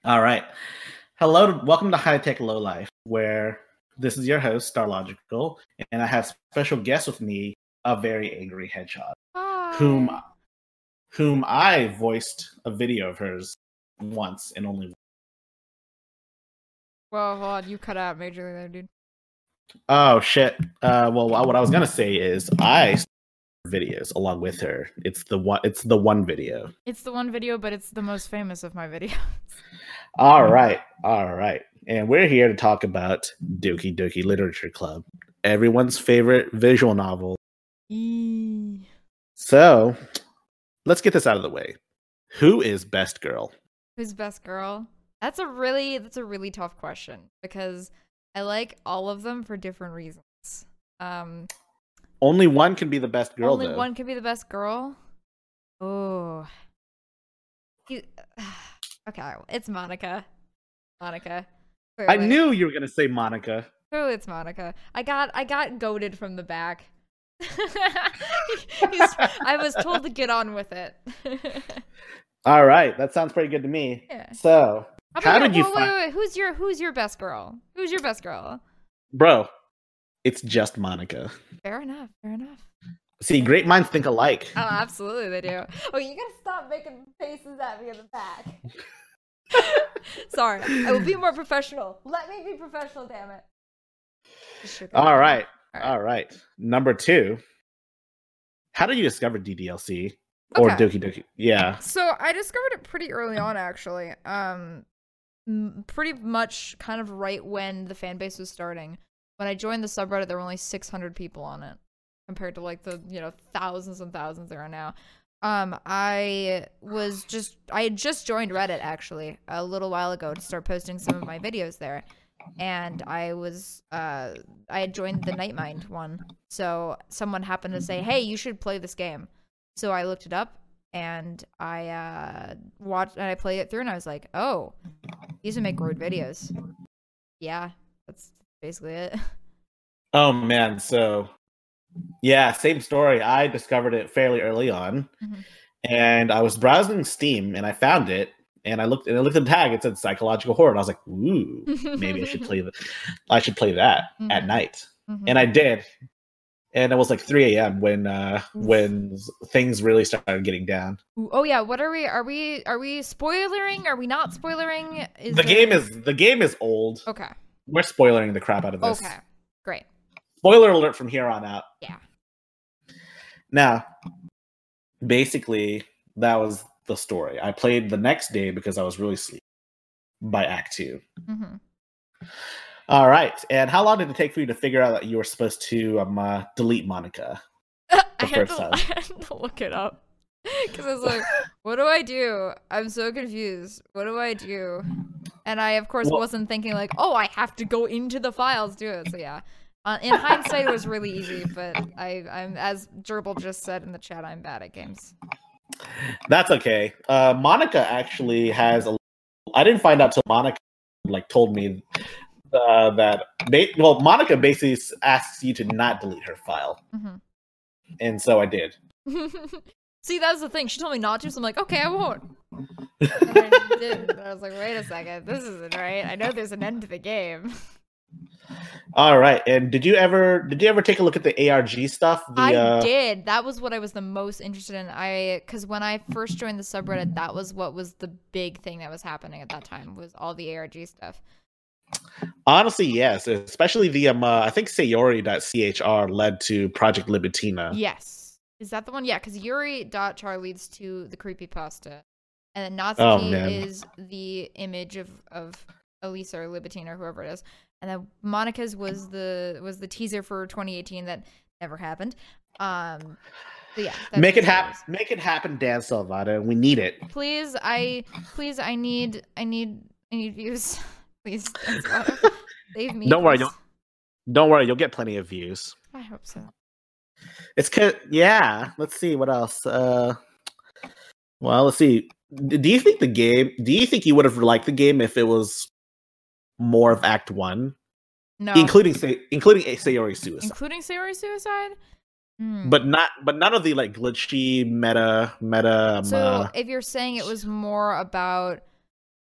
All right. Hello, welcome to High Tech Low Life, where this is your host, Starlogical, and I have special guest with me, a very angry hedgehog, whom Hi. whom I voiced a video of hers once and only. Whoa, hold on. You cut out majorly there, dude. Oh shit. Well, what I was gonna say is I started videos along with her. It's the one. It's the one video. It's the one video, but it's the most famous of my videos. All right. All right. And we're here to talk about Doki Doki Literature Club, everyone's favorite visual novel. Eee. So let's get this out of the way. Who is best girl? Who's best girl? That's a really tough question because I like all of them for different reasons. Um, Only one can be the best girl, Only though. one could be the best girl. Oh, You- okay. It's Monica. Monica. I Clearly. knew you were gonna say Monica. Clearly, it's Monica. I got goaded from the back. I was told to get on with it. All right, that sounds pretty good to me. Yeah. So, how did you find, Wait. Who's your best girl? Who's your best girl? bro? It's just Monica. Fair enough. Fair enough. See, great minds think alike. Oh, absolutely they do. Oh, you gotta stop making faces at me in the back. Sorry, I will be more professional. Let me be professional, damn it. All right. Number two. How did you discover DDLC or Okay. Doki Doki? Yeah. So I discovered it pretty early on, actually. Pretty much kind of right when the fan base was starting. When I joined the subreddit, there were only 600 people on it, compared to like the thousands and thousands there are now. I had just joined Reddit actually a little while ago to start posting some of my videos there, and I had joined the Nightmind one. So someone happened to say, "Hey, you should play this game." So I looked it up and I watched and I played it through, and I was like, "Oh, these would make road videos." Yeah, that's basically it. Oh man. So, yeah, same story. I discovered it fairly early on, Mhm. and I was browsing Steam and I found it. And I looked at the tag. It said psychological horror. And I was like, "Ooh, maybe I should play that. I should play that at Mhm. night." Mhm. And I did. And it was like 3 a.m. when things really started getting down. Ooh, oh yeah, what are we? Are we spoilering? Are we not spoilering? The game is old. Okay. We're spoiling the crap out of this. Okay. Great. Spoiler alert from here on out. Yeah. Now, basically, that was the story. I played the next day because I was really sleepy by Act 2. Mm-hmm. All right. And how long did it take for you to figure out that you were supposed to delete Monica first time? I had to look it up because I was like, "What do I do? I'm so confused. What do I do?" And I, of course, wasn't thinking like, "Oh, I have to go into the files do it." So yeah, in hindsight, it was really easy. But I'm as Gerbil just said in the chat, I'm bad at games. That's okay. Monica actually has a. I didn't find out till Monica told me that. Monica basically asks you to not delete her file, and so I did. See, that was the thing. She told me not to, so I'm like, okay, I won't. And I didn't. And I was like, wait a second, this isn't right. I know there's an end to the game. All right. And did you ever take a look at the ARG stuff? I did. That was what I was the most interested in. Because when I first joined the subreddit, that was what was the big thing that was happening at that time, was all the ARG stuff. Honestly, yes. Especially the I think Sayori.chr led to Project Libitina. Yes. Is that the one? Yeah, because Yuri.char leads to the creepypasta. And then Natsuki is the image of Elisa or Libitina or whoever it is. And then Monica's was the teaser for 2018 that never happened. So yeah, make it happen, Dan Salvata. We need it. Please, I need views. Please, save me. Don't worry, you'll get plenty of views. I hope so. It's yeah. Let's see what else. Well, let's see. Do you think you would have liked the game if it was more of Act 1? No. Including Sayori Suicide. Including Sayori Suicide? But none of the glitchy meta. So if you're saying it was more about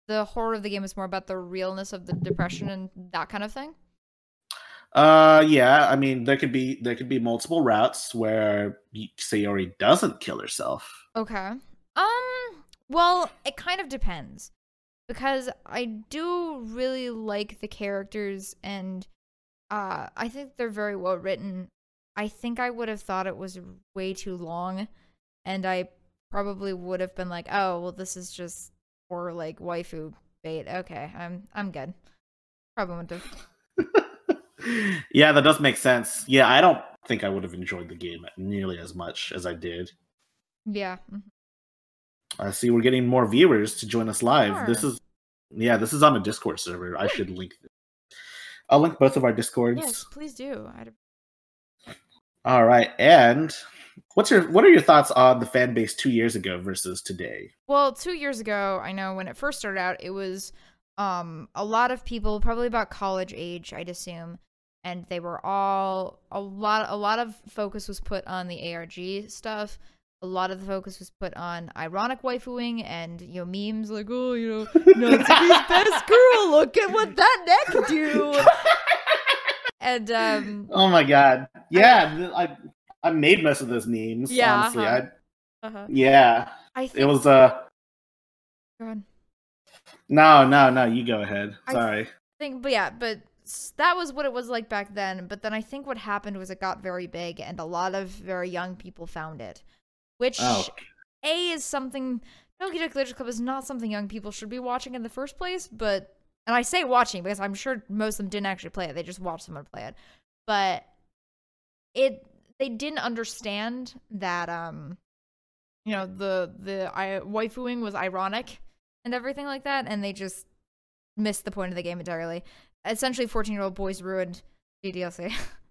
the horror of the game is more about the realness of the depression and that kind of thing? Yeah. I mean, there could be multiple routes where Sayori doesn't kill herself. Okay. Well, it kind of depends because I do really like the characters and I think they're very well written. I think I would have thought it was way too long and I probably would have been like, "Oh, well this is just for like waifu bait." Okay, I'm good. Probably wouldn't have. Yeah, that does make sense. Yeah, I don't think I would have enjoyed the game nearly as much as I did. Yeah. I see we're getting more viewers to join us live. Sure. This is on a Discord server. I should link this. I'll link both of our Discords. Yes, please do. All right, and what are your thoughts on the fan base 2 years ago versus today? Well, 2 years ago, I know when it first started out, it was a lot of people, probably about college age, I'd assume, and they were all a lot of focus was put on the ARG stuff. A lot of the focus was put on ironic waifuing and memes like, oh, Natsuki's best girl. Look at what that neck do. And oh my god, yeah, I made most of those memes. Yeah, honestly, yeah. I think it was Go ahead. No, you go ahead. Sorry. But that was what it was like back then. But then I think what happened was it got very big, and a lot of very young people found it, which is something. No, Glitch Club is not something young people should be watching in the first place. And I say watching because I'm sure most of them didn't actually play it; they just watched someone play it. But they didn't understand that the waifuing was ironic and everything like that, and they just missed the point of the game entirely. Essentially, 14-year-old boys ruined DDLC.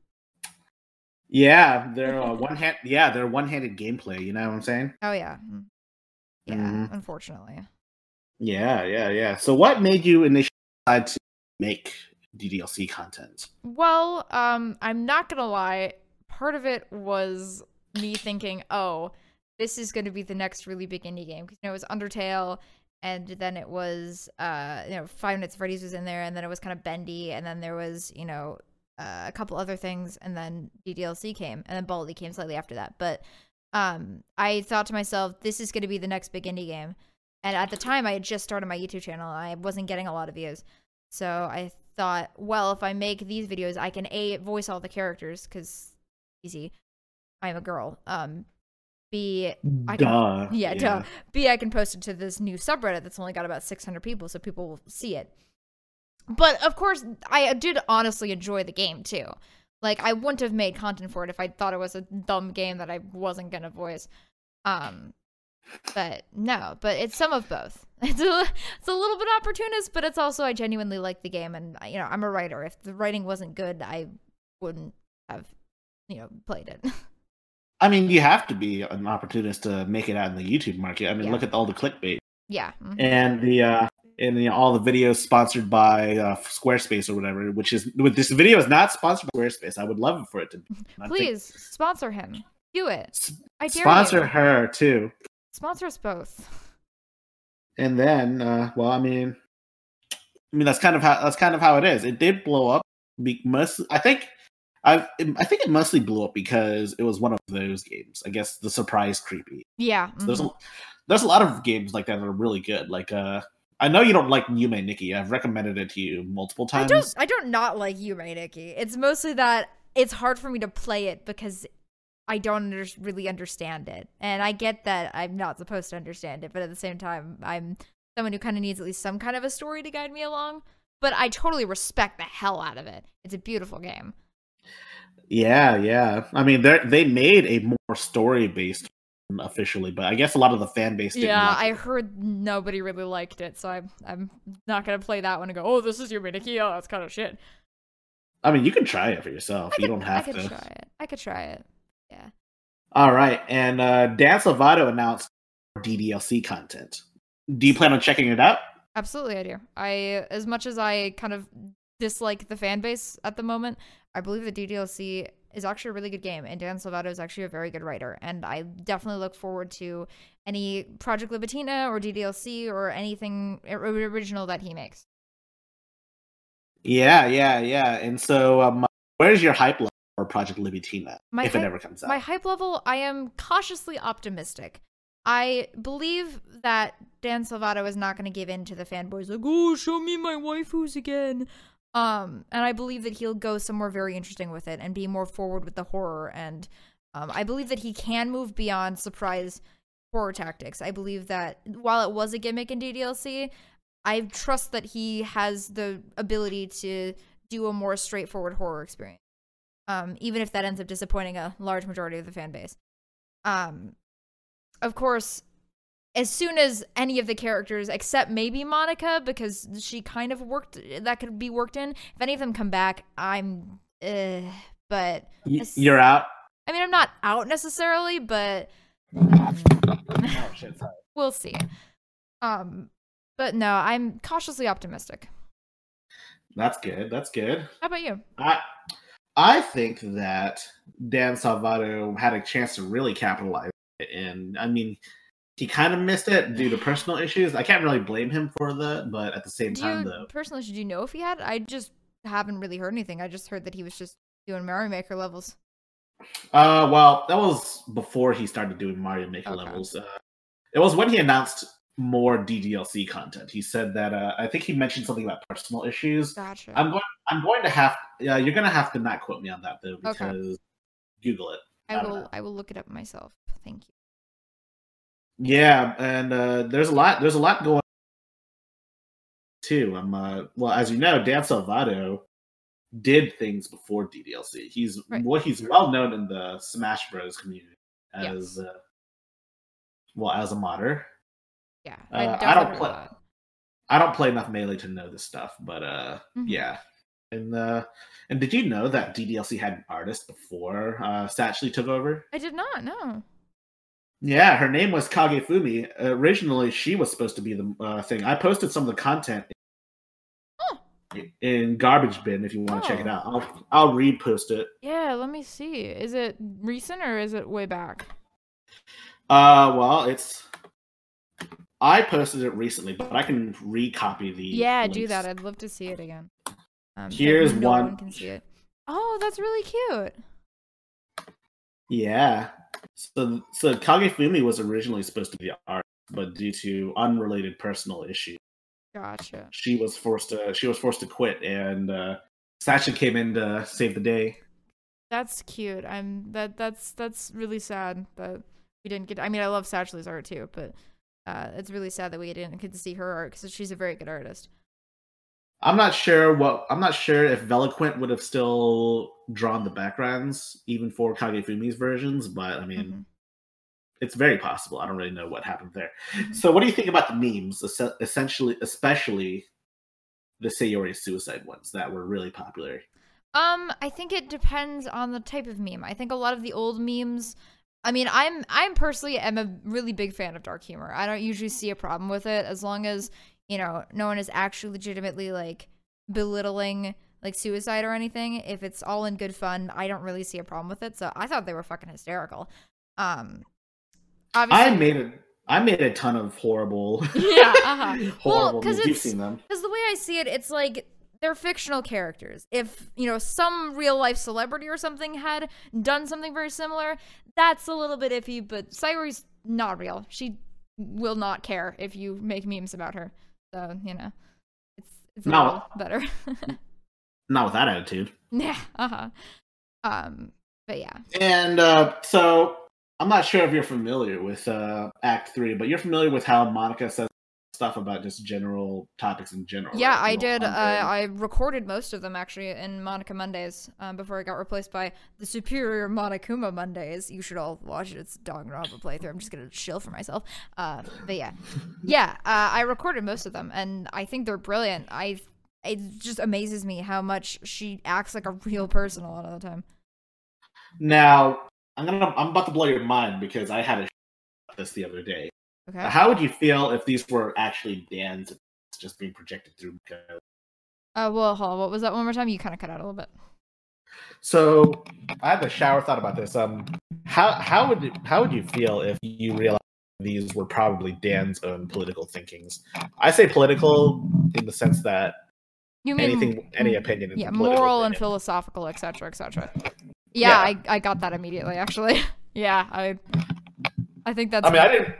Yeah, they're one-handed gameplay. You know what I'm saying? Oh yeah, yeah. Unfortunately. Yeah. So, what made you initially decide to make DDLC content? Well, I'm not gonna lie. Part of it was me thinking, "Oh, this is going to be the next really big indie game." Because it was Undertale, and then it was Five Nights at Freddy's was in there, and then it was kind of bendy, and then there was a couple other things, and then DDLC came, and then Baldi came slightly after that. But I thought to myself, this is going to be the next big indie game. And at the time, I had just started my YouTube channel. I wasn't getting a lot of views. So I thought, well, if I make these videos, I can voice all the characters, because easy. I'm a girl. B, I can, duh. B, I can post it to this new subreddit that's only got about 600 people, so people will see it. But of course, I did honestly enjoy the game too. Like, I wouldn't have made content for it if I thought it was a dumb game that I wasn't gonna voice. But no, but it's some of both. It's a little bit opportunist, but it's also I genuinely like the game, and I'm a writer. If the writing wasn't good, I wouldn't have played it. I mean, you have to be an opportunist to make it out in the YouTube market. I mean, look at all the clickbait. Yeah. And all the videos sponsored by Squarespace or whatever, this video is not sponsored by Squarespace. I would love for it to be. Please sponsor him. Do it. I dare sponsor you. her too. Sponsor us both. And then, I mean that's kind of how it is. It did blow up. I think it mostly blew up because it was one of those games. I guess the surprise creepy. Yeah. So there's a lot of games like that are really good. Like I know you don't like Yume Nikki. I've recommended it to you multiple times. I don't not like Yume Nikki. It's mostly that it's hard for me to play it because I don't really understand it. And I get that I'm not supposed to understand it, but at the same time, I'm someone who kind of needs at least some kind of a story to guide me along. But I totally respect the hell out of it. It's a beautiful game. Yeah. I mean, they made a more story-based officially, but I guess a lot of the fan base didn't like I it. heard nobody really liked it, so I'm not gonna play that one and go, oh, this is your Nikki. Oh, that's kind of shit. I mean, you can try it for yourself. You don't have to. I could try it. Yeah. All right, and Dan Salvato announced DDLC content. Do you plan on checking it out? Absolutely, I do. As much as I kind of dislike the fan base at the moment, I believe the DDLC is actually a really good game, and Dan Salvato is actually a very good writer, and I definitely look forward to any Project Libitina or DDLC or anything original that he makes. Yeah. And so, where's your hype level for Project Libitina, if it ever comes out? My hype level, I am cautiously optimistic. I believe that Dan Salvato is not going to give in to the fanboys like, oh, show me my waifus again. And I believe that he'll go somewhere very interesting with it and be more forward with the horror. And I believe that he can move beyond surprise horror tactics. I believe that while it was a gimmick in DDLC, I trust that he has the ability to do a more straightforward horror experience. Even if that ends up disappointing a large majority of the fan base. Of course, as soon as any of the characters, except maybe Monica, because she kind of that could be worked in, if any of them come back, I'm, but... You're out? I mean, I'm not out necessarily, but... Oh, shit, sorry. We'll see. But no, I'm cautiously optimistic. That's good. How about you? I think that Dan Salvato had a chance to really capitalize it, and I mean, he kind of missed it due to personal issues. I can't really blame him for that, but at the same time, though, personally, should you know if he had? I just haven't really heard anything. I just heard that he was just doing Mario Maker levels. Well, that was before he started doing Mario Maker levels. It was when he announced more DDLC content. He said that I think he mentioned something about personal issues. Gotcha. I'm going to have you're going to have to not quote me on that though, because Google it. I will look it up myself. Thank you. Yeah, and there's a lot going on too. Well, as you know, Dan Salvato did things before DDLC. He's well known in the Smash Bros community as as a modder. Yeah, I don't play enough Melee to know this stuff, but yeah. And did you know that DDLC had an artist before Satchley took over? I did not know. Yeah, her name was Kagefumi. Originally, she was supposed to be the thing. I posted some of the content in Garbage Bin if you want to check it out. I'll repost it. Yeah, let me see. Is it recent or is it way back? Well, I posted it recently, but I can recopy the links. Do that. I'd love to see it again. Here's no one. one can see it. Oh, that's really cute. Yeah. So Kagefumi was originally supposed to be the artist, but due to unrelated personal issues, gotcha. She was forced to quit, and Satchley came in to save the day. That's cute. That's really sad that we didn't get. I mean, I love Satchley's art too, but it's really sad that we didn't get to see her art because she's a very good artist. I'm not sure if Veloquent would have still drawn the backgrounds even for Kagefumi's versions, but I mean, it's very possible. I don't really know what happened there. So, what do you think about the memes, especially the Sayori suicide ones that were really popular? I think it depends on the type of meme. I think a lot of the old memes. I mean, I'm personally am a really big fan of dark humor. I don't usually see a problem with it as long as no one is actually legitimately like belittling like suicide or anything. If it's all in good fun, I don't really see a problem with it. So I thought they were fucking hysterical. Obviously, I made a ton of horrible, horrible memes. You've seen them. Because the way I see it, it's like they're fictional characters. If some real life celebrity or something had done something very similar, that's a little bit iffy. But Sayori's not real. She will not care if you make memes about her. So it's a little better. Not with that attitude. Yeah. But yeah. And so I'm not sure if you're familiar with Act 3, but you're familiar with how Monica says stuff about just general topics in general. Yeah, right? I did. I recorded most of them actually in Monica Mondays before it got replaced by the superior Monokuma Mondays. You should all watch it. It's a Danganronpa playthrough. I'm just gonna chill for myself. But yeah, I recorded most of them, and I think they're brilliant. It just amazes me how much she acts like a real person a lot of the time. Now, I'm about to blow your mind because I had this the other day. Okay. How would you feel if these were actually Dan's just being projected through? Well, hold on. What was that one more time? You kind of cut out a little bit. So I had the shower thought about this. How would you feel if you realized these were probably Dan's own political thinkings? I say political in the sense that You mean any opinion is yeah, a political moral opinion. and philosophical, etc., etc. Yeah, Yeah. I got that immediately. Actually, yeah, I think that's. I mean, I didn't.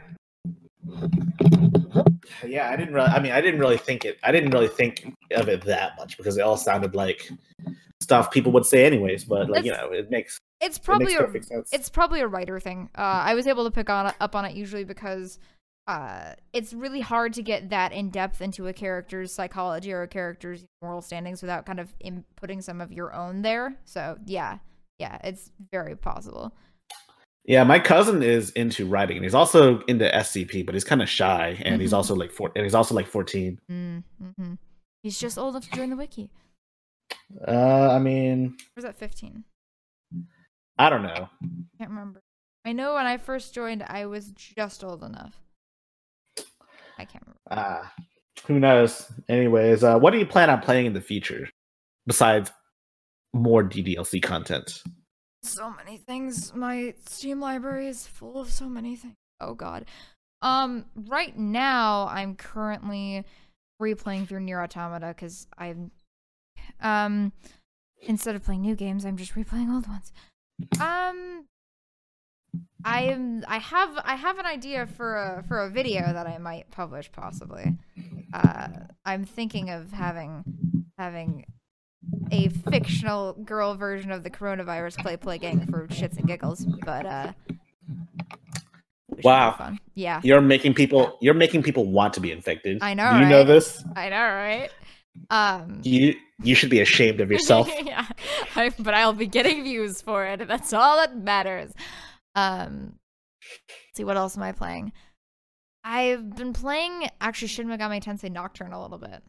Yeah, I didn't really. I mean, I didn't really think it. I didn't really think of it that much because it all sounded like stuff people would say anyways. But like it makes It's probably perfect sense. It's probably a writer thing. I was able to pick up on it usually because it's really hard to get that in depth into a character's psychology or a character's moral standings without kind of inputting some of your own there. So yeah, it's very possible. Yeah, my cousin is into writing, and he's also into SCP, but he's kind of shy, and he's also like 14. Mm-hmm. He's just old enough to join the wiki. I mean, or is that 15? I don't know. Can't remember. I know when I first joined, I was just old enough. I can't remember. Who knows? Anyways, what do you plan on playing in the future besides more DDLC content? So many things. My Steam library is full of so many things. Oh god. Right now I'm currently replaying through Nier Automata because I'm instead of playing new games, I'm just replaying old ones. I have an idea for a video that I might publish possibly. I'm thinking of having a fictional girl version of the coronavirus play gang for shits and giggles, but wow, fun. Yeah, you're making people want to be infected. I know. Do you right? know this? I know, right? You should be ashamed of yourself. Yeah, but I'll be getting views for it. That's all that matters. Let's see, what else am I playing? I've been playing actually Shin Megami Tensei Nocturne a little bit.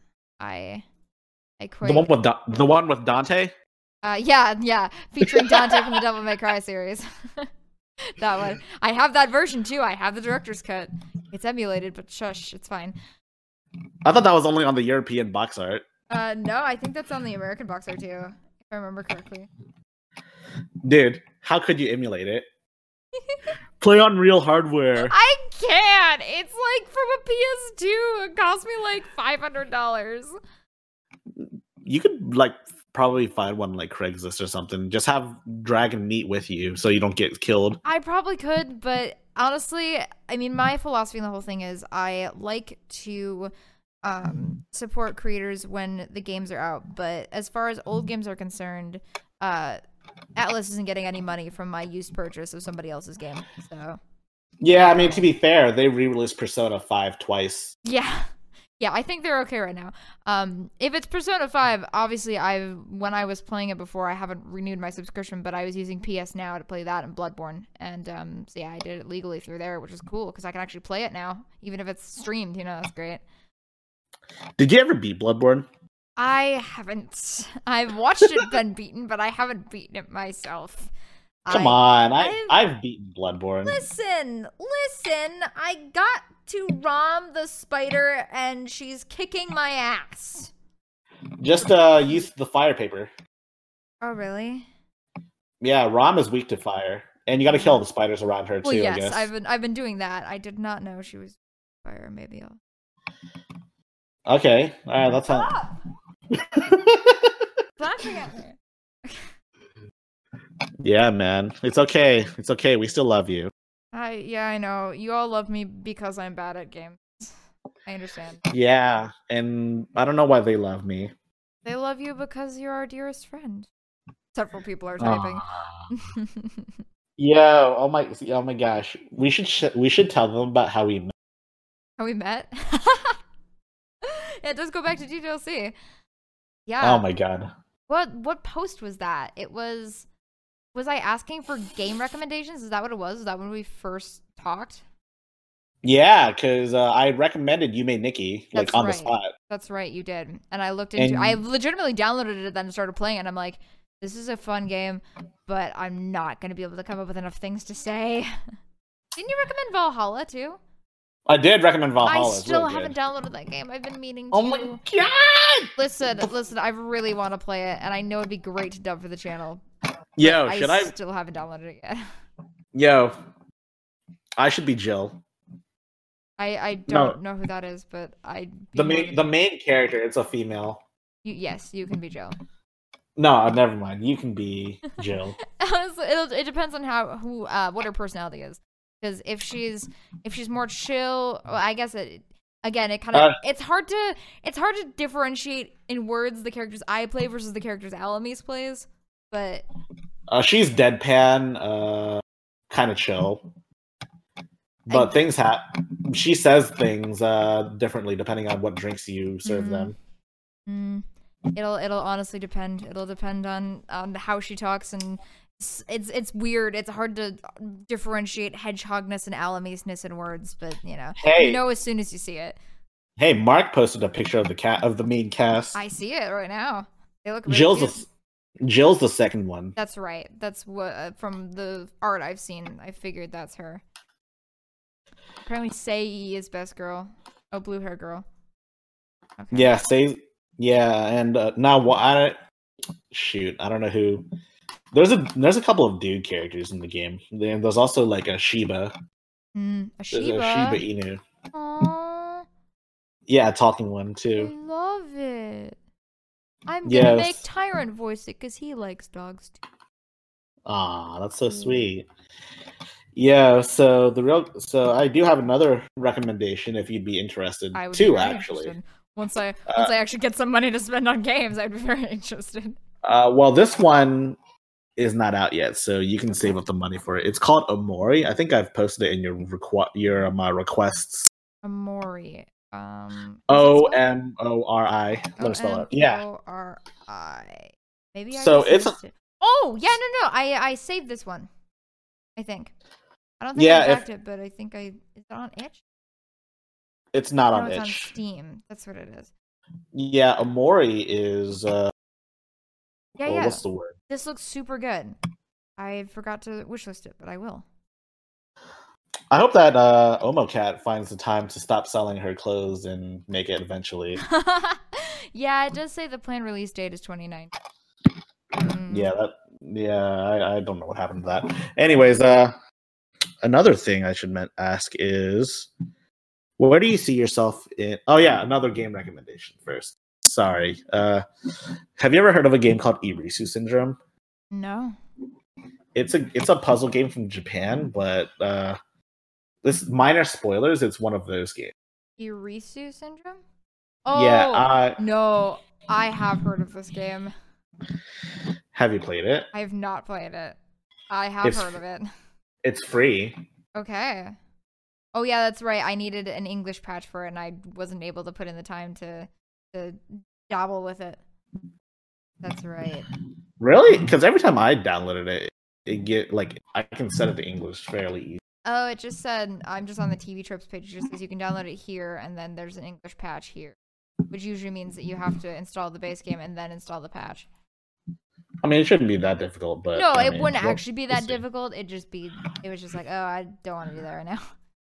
The one with Dante? Yeah, featuring Dante from the Devil May Cry series. That one. I have that version too. I have the director's cut. It's emulated, but shush, it's fine. I thought that was only on the European box art. No, I think that's on the American box art too, if I remember correctly. Dude, how could you emulate it? Play on real hardware. I can't. It's like from a PS2. It cost me like $500. You could like probably find one like Craigslist or something. Just have Dragon meet with you so you don't get killed. I probably could, but honestly, I mean, my philosophy in the whole thing is I like to support creators when the games are out. But as far as old games are concerned, Atlas isn't getting any money from my used purchase of somebody else's game. So yeah, I mean, to be fair, they re-released Persona 5 twice. Yeah, I think they're okay right now. If it's Persona 5, obviously when I was playing it before, I haven't renewed my subscription, but I was using PS Now to play that and Bloodborne. And so yeah, I did it legally through there, which is cool because I can actually play it now, even if it's streamed, that's great. Did you ever beat Bloodborne? I haven't. I've watched it been beaten, but I haven't beaten it myself. Come on, I've beaten Bloodborne. Listen, I got to Rom the spider and she's kicking my ass. Just use the fire paper. Oh, really? Yeah, Rom is weak to fire. And you gotta kill all the spiders around her too, yes, I guess. I've been doing that. I did not know she was fire. Maybe I'll Okay. Alright, that's how laughing at me. Yeah, man. It's okay. It's okay. We still love you. I know. You all love me because I'm bad at games. I understand. Yeah, and I don't know why they love me. They love you because you're our dearest friend. Several people are typing. Yeah, oh my gosh. We should tell them about how we met. How we met? Yeah, it does go back to DDLC. Yeah. Oh my god. What post was that? It was I asking for game recommendations? Is that what it was? Is that when we first talked? Yeah, because I recommended You Made Nikki, like, on the spot. That's right, you did. And I looked into I legitimately downloaded it and started playing it, and I'm like, this is a fun game, but I'm not going to be able to come up with enough things to say. Didn't you recommend Valhalla, too? I did recommend Valhalla. I still haven't downloaded that game. I've been meaning to. Oh my god! Listen, I really want to play it, and I know it'd be great to dub for the channel. Yo, I should I? still haven't downloaded it yet. Yo, I should be Jill. I No, don't know who that is, but I'd be the more main than the main character. It's a female. yes, you can be Joe. No, never mind. You can be Jill. Honestly, it depends on what her personality is. Because if she's more chill, well, I guess again it kind of it's hard to differentiate in words the characters I play versus the characters Alamis plays. But she's deadpan, kind of chill. But things happen. She says things differently depending on what drinks you serve them. It'll honestly depend. It'll depend on how she talks, and it's weird. It's hard to differentiate hedgehogness and Alamisness in words, but you know as soon as you see it. Hey, Mark posted a picture of the main cast. I see it right now. They look really cute. Jill's the second one. That's right. That's what from the art I've seen. I figured that's her. Apparently, Sei is best girl. Oh, blue hair girl. Okay. Yeah, Sei. Yeah, and now I don't know who. There's a couple of dude characters in the game. There's also like a Shiba. A Shiba. There's a Shiba Inu. Aww. Yeah, a talking one too. I love it. I'm gonna make Tyrant voice it because he likes dogs too. Aw, that's so sweet. Yeah, so I do have another recommendation if you'd be interested. I would too, be actually. Interested. Once I actually get some money to spend on games, I'd be very interested. Well, this one is not out yet, so you can save up the money for it. It's called Omori. I think I've posted it in your requests. Omori. Omori. Let me spell it. Yeah. O-R-I. Maybe I. So it's. Oh yeah, no. I saved this one. I think. I don't think I backed it, but I think Is it on Itch? It's not on It's Itch. on Steam. That's what it is. Yeah, Omori is. Yeah. What's the word? This looks super good. I forgot to wishlist it, but I will. I hope that Omocat finds the time to stop selling her clothes and make it eventually. Yeah, it does say the planned release date is 2019. I don't know what happened to that. Anyways, another thing I should ask is, where do you see yourself in? Oh yeah, another game recommendation first. Sorry. Have you ever heard of a game called Irisu Syndrome? No. It's a puzzle game from Japan, but this minor spoilers. It's one of those games. Irisu Syndrome? Oh yeah. No, I have heard of this game. Have you played it? I have not played it. I have heard of it. It's free. Okay. Oh yeah, that's right. I needed an English patch for it, and I wasn't able to put in the time to dabble with it. That's right. Really? Because every time I downloaded it, I can set it to English fairly easy. Oh, it just said I'm just on the TV Trips page. It just says you can download it here, and then there's an English patch here, which usually means that you have to install the base game and then install the patch. I mean, it shouldn't be that difficult, but no, it wouldn't actually be that difficult. It was just like, oh, I don't want to do that right now.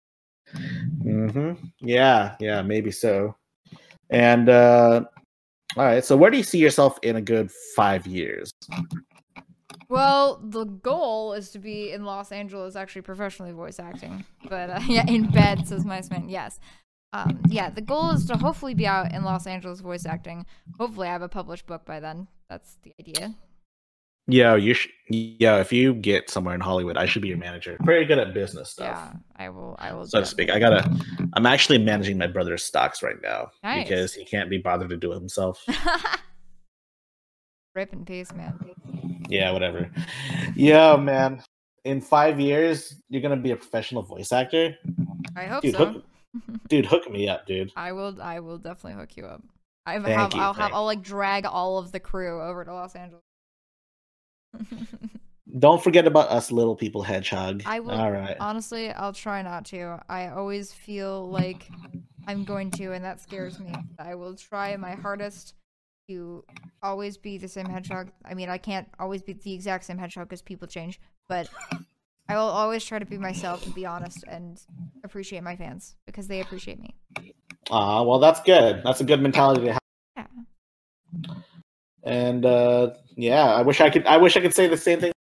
Yeah, maybe so. And all right, so where do you see yourself in a good 5 years? Well, the goal is to be in Los Angeles, actually professionally voice acting. But yeah, in bed, says Miceman. Yes. The goal is to hopefully be out in Los Angeles voice acting. Hopefully, I have a published book by then. That's the idea. Yeah, if you get somewhere in Hollywood, I should be your manager. Pretty good at business stuff. Yeah, I will. So to speak, I'm actually managing my brother's stocks right now because he can't be bothered to do it himself. Rip in peace, man. Yeah, whatever. Yeah, man. In 5 years, you're gonna be a professional voice actor. I hope so. Hook me up, dude. I will definitely hook you up. I'll like drag all of the crew over to Los Angeles. Don't forget about us little people, Hedgehog. I will. All right. Honestly, I'll try not to. I always feel like I'm going to, and that scares me. I will try my hardest to always be the same Hedgehog. I mean, I can't always be the exact same Hedgehog because people change, but I will always try to be myself and be honest and appreciate my fans because they appreciate me. Well, that's good. That's a good mentality to have. Yeah. And I wish I could say the same thing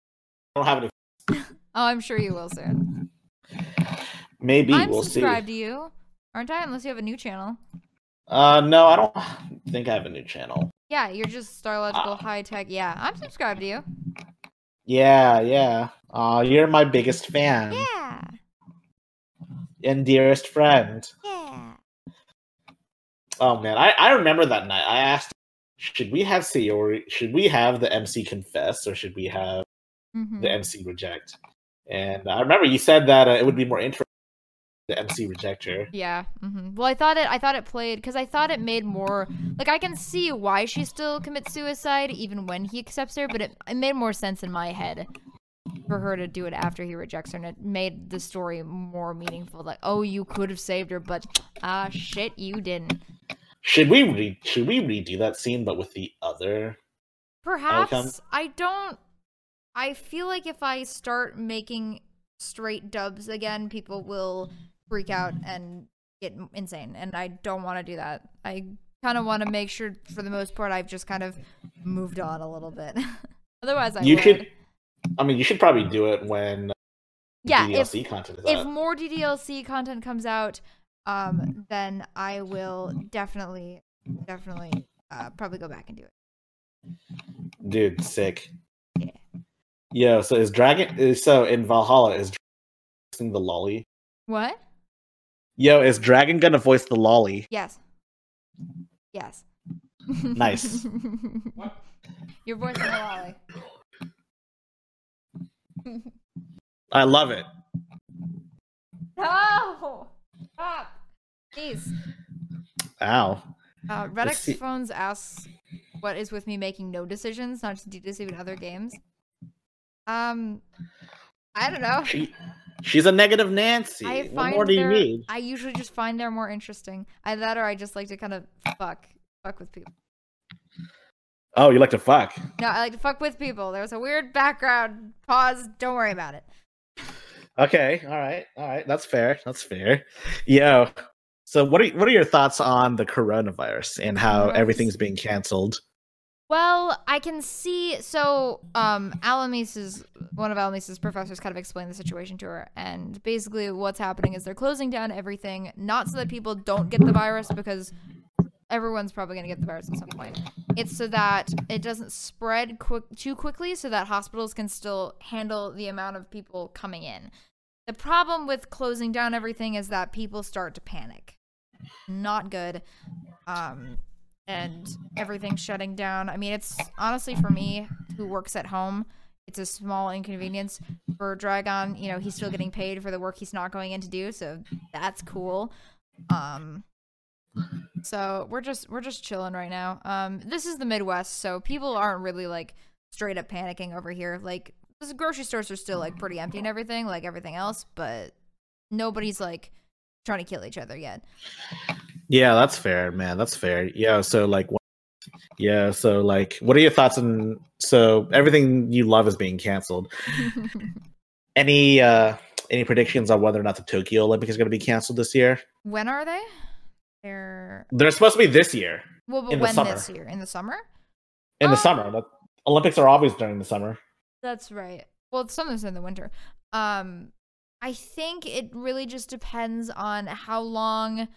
don't have any. Oh, I'm sure you will soon. Maybe I'm we'll see. subscribed to you, aren't I? Unless you have a new channel. No, I don't think I have a new channel. Yeah, you're just Starlogical High Tech. Yeah, I'm subscribed to you. Yeah, yeah. You're my biggest fan Yeah, and dearest friend. yeah. Oh man, I remember that night. I asked, should we have Sayori? Should we have the MC confess, or should we have the MC reject? And I remember you said that it would be more interesting the MC rejector. Yeah. Well, I thought it played because I thought it made more like I can see why she still commits suicide even when he accepts her, but it made more sense in my head for her to do it after he rejects her, and it made the story more meaningful. Like, oh, you could have saved her, but shit, you didn't. Should we redo that scene, but with the other? Perhaps outcome? I don't. I feel like if I start making straight dubs again, people will freak out and get insane, and I don't want to do that. I kind of want to make sure, for the most part, I've just kind of moved on a little bit. Otherwise, you should probably do it when DDLC content is out. If more DDLC content comes out, then I will definitely probably go back and do it. Dude, sick. Yeah. Yeah. So in Valhalla is voicing the lolly? What? Yo, is Dragon gonna voice the lolly? Yes. Yes. Nice. What? You're voicing the lolly. I love it. No! Stop! Jeez. Ow. Redx Phones asks, what is with me making no decisions, not just DDC but other games? I don't know. She's a negative Nancy. What more do you need? I usually just find they're more interesting. Either that or I just like to kind of fuck with people. Oh, you like to fuck? No, I like to fuck with people. There was a weird background pause. Don't worry about it. Okay, all right. That's fair. Yo, so what are your thoughts on the coronavirus and how everything's being canceled? Well, I can see. So, one of Alamise's professors kind of explained the situation to her, and basically what's happening is they're closing down everything, not so that people don't get the virus, because everyone's probably going to get the virus at some point. It's so that it doesn't spread too quickly, so that hospitals can still handle the amount of people coming in. The problem with closing down everything is that people start to panic. Not good. And everything's shutting down. I mean, it's honestly, for me, who works at home, it's a small inconvenience. For Dragon, he's still getting paid for the work he's not going in to do, so that's cool. So we're just chilling right now. This is the Midwest, so people aren't really like straight up panicking over here. Like, the grocery stores are still like pretty empty and everything, like everything else, but nobody's like trying to kill each other yet. Yeah, that's fair, man. That's fair. Yeah, so what are your thoughts on? So everything you love is being canceled. Any predictions on whether or not the Tokyo Olympics is going to be canceled this year? When are they? They're supposed to be this year. Well, but when this year? In the summer? In the summer. The Olympics are always during the summer. That's right. Well, some of it's in the winter. I think it really just depends on how long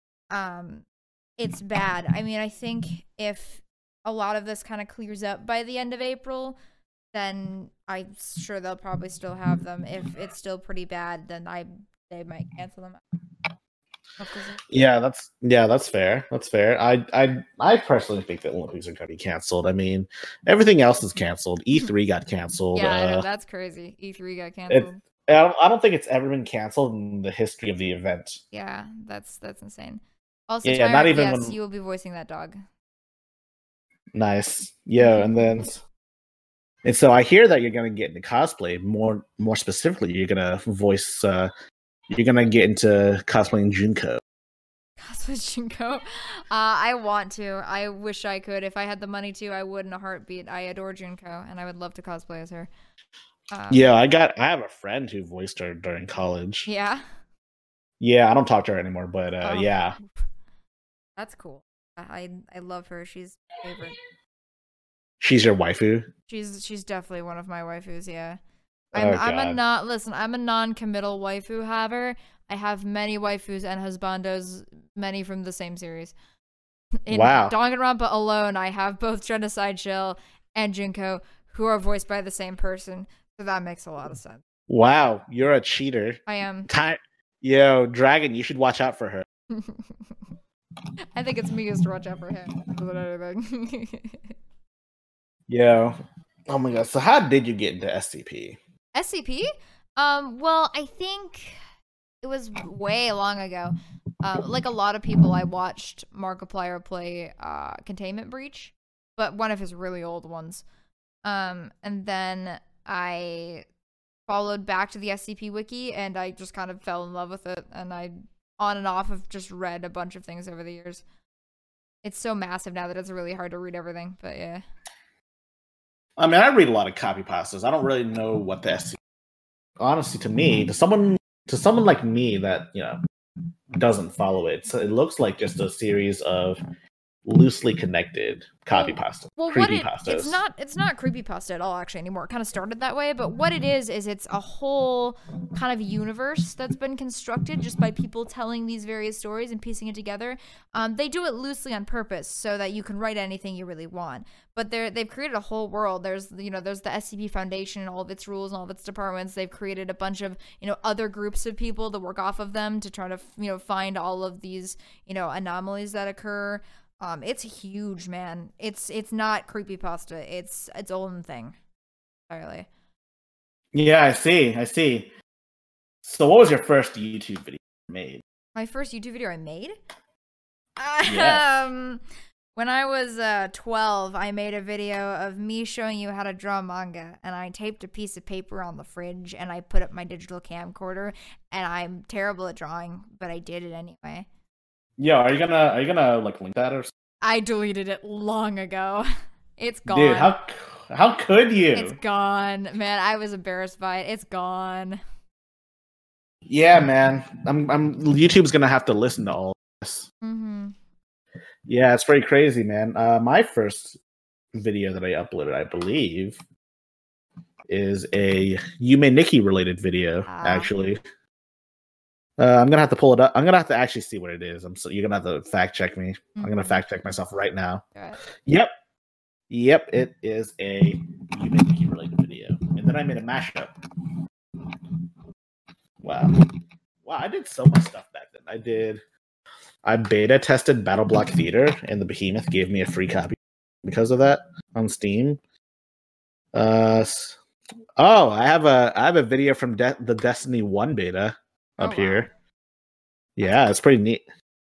it's bad. I mean, I think if a lot of this kind of clears up by the end of April, then I'm sure they'll probably still have them. If it's still pretty bad, then they might cancel them. Yeah, that's fair. That's fair. I personally think the Olympics are going to be canceled. I mean, everything else is canceled. E3 got canceled. Yeah, I know, that's crazy. E3 got canceled. I don't think it's ever been canceled in the history of the event. Yeah, that's insane. Also, yeah, not even yes, you will be voicing that dog. Nice. Yeah, and so I hear that you're going to get into cosplay. More specifically, you're going to voice. You're going to get into cosplaying Junko. Cosplay Junko? I want to. I wish I could. If I had the money to, I would in a heartbeat. I adore Junko, and I would love to cosplay as her. Yeah, I have a friend who voiced her during college. Yeah? Yeah, I don't talk to her anymore, but yeah. That's cool. I love her. She's my favorite. She's your waifu? She's definitely one of my waifus, yeah. Oh I'm a god. not listen, I'm a non-committal waifu haver. I have many waifus and husbandos, many from the same series. In Wow. Danganronpa alone, I have both Genocide Jill and Junko, who are voiced by the same person. So that makes a lot of sense. Wow, you're a cheater. I am. Yo, Dragon, you should watch out for her. I think it's me to watch out for him more than anything. Yo. Oh my god. So how did you get into SCP? SCP? Well, I think it was way long ago. Like a lot of people, I watched Markiplier play Containment Breach, but one of his really old ones. And then I followed back to the SCP wiki, and I just kind of fell in love with it, and I on and off have just read a bunch of things over the years. It's so massive now that it's really hard to read everything, but yeah. I mean, I read a lot of copy pastas. I don't really know what the SCP. Honestly, to me, to someone like me that doesn't follow it, so it looks like just a series of loosely connected copy pasta, creepy pastas. It's not creepypasta at all actually anymore. It kind of started that way, but what it is it's a whole kind of universe that's been constructed just by people telling these various stories and piecing it together. They do it loosely on purpose so that you can write anything you really want. But they've created a whole world. There's the SCP Foundation and all of its rules and all of its departments. They've created a bunch of other groups of people that work off of them to try to find all of these anomalies that occur. It's huge, man. It's not creepypasta. It's its own thing. Entirely. Yeah, I see. So what was your first YouTube video you made? My first YouTube video I made? Yes. When I was 12, I made a video of me showing you how to draw manga, and I taped a piece of paper on the fridge, and I put up my digital camcorder, and I'm terrible at drawing, but I did it anyway. Yo, are you gonna like link that or something? I deleted it long ago. It's gone. Dude, how could you? It's gone. Man, I was embarrassed by it. It's gone. Yeah, man. I'm YouTube's gonna have to listen to all this. Mm-hmm. Yeah, it's pretty crazy, man. My first video that I uploaded, I believe, is a Yume Nikki related video, actually. I'm gonna have to pull it up. I'm gonna have to actually see what it is. You're gonna have to fact check me. I'm gonna fact check myself right now. Yep, it is a Yume Nikki related video, and then I made a mashup. Wow, I did so much stuff back then. I beta tested Battle Block Theater, and the Behemoth gave me a free copy because of that on Steam. I have a video from the Destiny 1 beta up here. Yeah, it's pretty neat.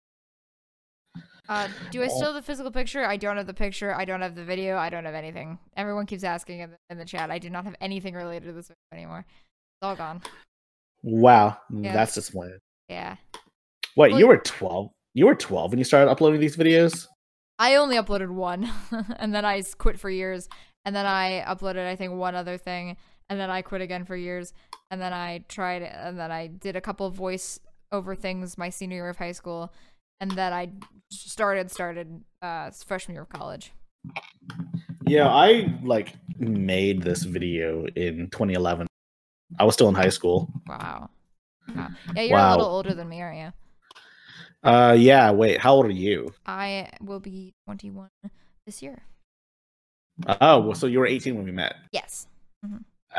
Do I still have the physical picture? I don't have the picture. I don't have the video. I don't have anything. Everyone keeps asking in the chat. I do not have anything related to this video anymore. It's all gone. Wow, that's disappointing. Yeah. What, you were 12? You were 12 when you started uploading these videos? I only uploaded one, and then I quit for years, and then I uploaded, I think, one other thing, and then I quit again for years, and then I tried, and then I did a couple of voice over things my senior year of high school, and then I started freshman year of college. Yeah, I made this video in 2011. I was still in high school. Wow. Yeah, you're a little older than me, aren't you? Yeah, wait, how old are you? I will be 21 this year. Oh, so you were 18 when we met? Yes. Mm-hmm.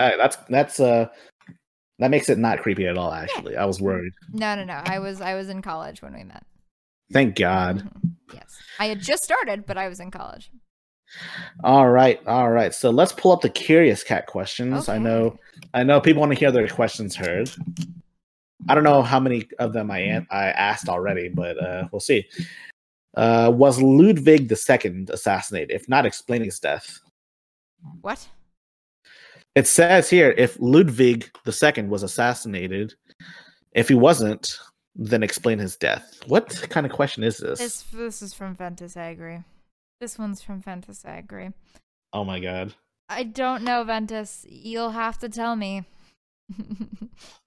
That makes it not creepy at all, actually. Yeah. I was worried. No. I was in college when we met. Thank God. Mm-hmm. Yes. I had just started, but I was in college. All right. So let's pull up the Curious Cat questions. Okay. I know people want to hear their questions heard. I don't know how many of them I asked already, but we'll see. Was Ludwig II assassinated? If not, explain his death. What? It says here, if Ludwig II was assassinated, if he wasn't, then explain his death. What kind of question is this? This is from Ventus Agri. This one's from Ventus Agri. Oh my God. I don't know, Ventus. You'll have to tell me.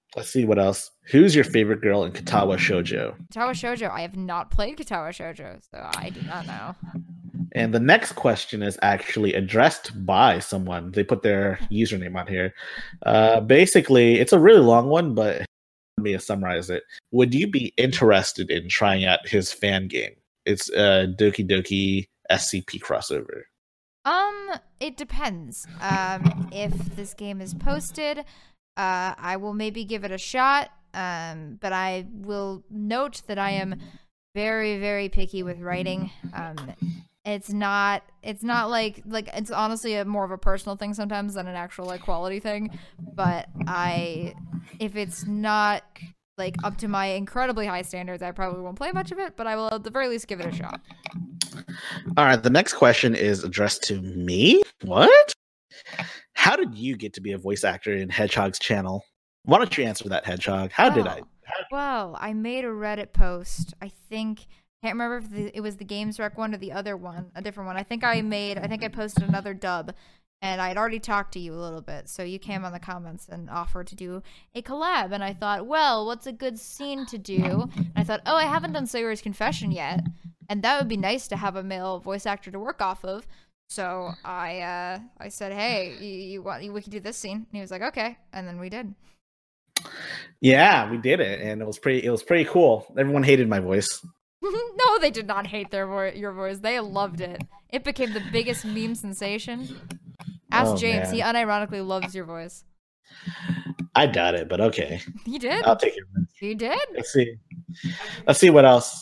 Let's see what else. Who's your favorite girl in Katawa Shoujo? Katawa Shoujo. I have not played Katawa Shoujo, so I do not know. And the next question is actually addressed by someone. They put their username on here. Basically, it's a really long one, but let me summarize it. Would you be interested in trying out his fan game? It's a Doki Doki SCP crossover. It depends. If this game is posted, I will maybe give it a shot. But I will note that I am very, very picky with writing. It's not like it's honestly more of a personal thing sometimes than an actual like quality thing. But if it's not like up to my incredibly high standards, I probably won't play much of it, but I will at the very least give it a shot. All right, the next question is addressed to me. What? How did you get to be a voice actor in Hedgehog's channel? Why don't you answer that, Hedgehog? How did I? Well, I made a Reddit post. I can't remember if it was the Games Rec one or the other one, a different one. I think I posted another dub, and I had already talked to you a little bit, so you came on the comments and offered to do a collab, and I thought, well, what's a good scene to do? And I thought, oh, I haven't done Sawyer's Confession yet, and that would be nice to have a male voice actor to work off of. So I said, hey, we could do this scene, and he was like, okay, and then we did. Yeah, we did it, and it was pretty cool. Everyone hated my voice. No, they did not hate your voice. They loved it. It became the biggest meme sensation. Ask James. Man. He unironically loves your voice. I doubt it, but okay. You did? I'll take your word. You did? Let's see what else.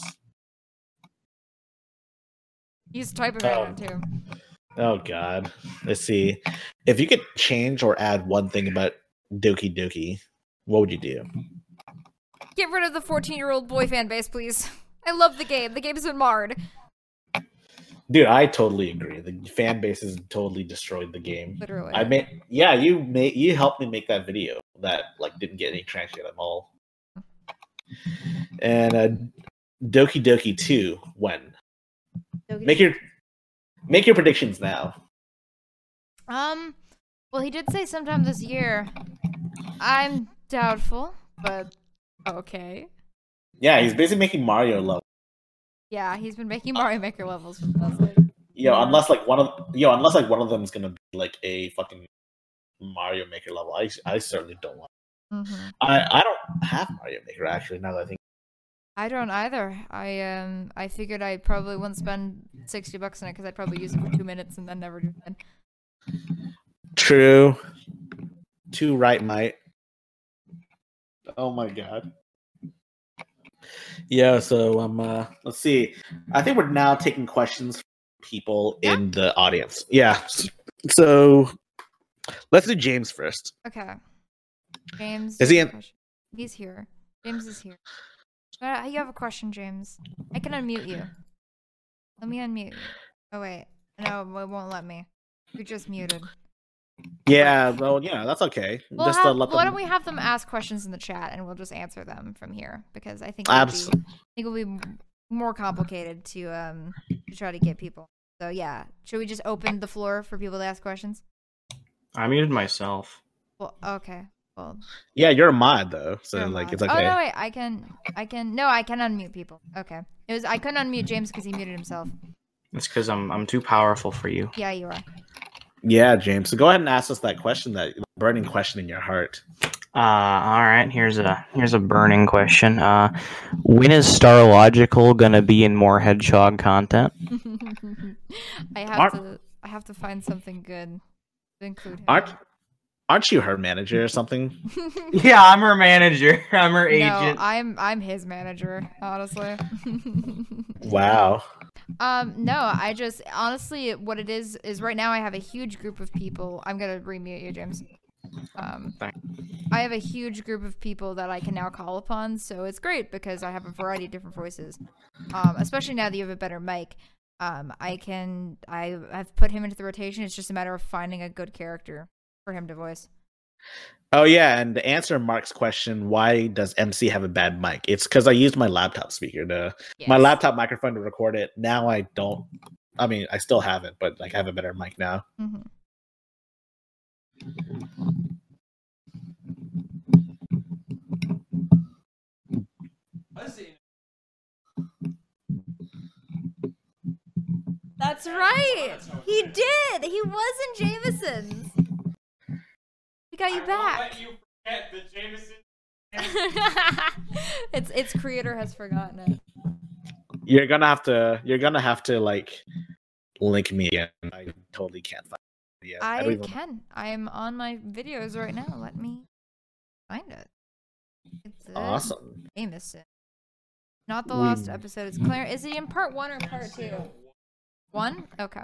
He's typing right now, too. Oh, God. Let's see. If you could change or add one thing about Doki Doki, what would you do? Get rid of the 14-year-old boy fan base, please. I love the game. The game's been marred. Dude, I totally agree. The fan base has totally destroyed the game. Literally. You helped me make that video that like didn't get any traction at all. And Doki Doki 2, when? Make your predictions now. Well, he did say sometime this year. I'm doubtful, but okay. Yeah, he's basically making Mario levels. Yeah, he's been making Mario Maker levels. Unless one of them is gonna be like a fucking Mario Maker level. I certainly don't want. Mm-hmm. I don't have Mario Maker actually. Now that I think. I don't either. I figured I probably wouldn't spend $60 on it because I'd probably use it for 2 minutes and then never do it again. True. Too right, mate. Oh my god. Yeah, so let's see. I think we're now taking questions from people in the audience. Yeah. So let's do James first. Okay. James. Is he in? He's here. James is here. You have a question, James. I can unmute you. Let me unmute you. Oh wait. No, it won't let me. You're just muted. Yeah, well, that's okay. Why don't we have them ask questions in the chat and we'll just answer them from here, because I think it will be more complicated to try to get people. So yeah, should we just open the floor for people to ask questions? I muted myself. Well, okay. Well. Yeah, you're a mod though, so like it's okay. Oh no, wait, I can unmute people. Okay, I couldn't unmute James because he muted himself. It's because I'm too powerful for you. Yeah, you are. Yeah, James. So go ahead and ask us that question, that burning question in your heart. All right. Here's a burning question. When is Starlogical gonna be in more Hedgehog content? I have to find something good to include him. Aren't you her manager or something? Yeah, I'm her manager. I'm her agent. No, I'm his manager, honestly. Wow. No, I just honestly what it is right now I have a huge group of people. I'm gonna remute you, James. I have a huge group of people that I can now call upon, so it's great because I have a variety of different voices. Especially now that you have a better mic. I've put him into the rotation. It's just a matter of finding a good character for him to voice. Oh yeah, and to answer Mark's question, why does MC have a bad mic? It's because I used my laptop speaker my laptop microphone to record it. Now I don't. I mean, I still have it, but like I have a better mic now. That's right. He did. He was in Jameson's. We got you back. Let you forget the Jameson. Its creator has forgotten it. You're gonna have to like link me again. I totally can't find it yet. I don't even- can. I am on my videos right now. Let me find it. It's Awesome. Jameson. Not the last episode. It's Claire. Is he in part 1 or part 2? 1? Okay.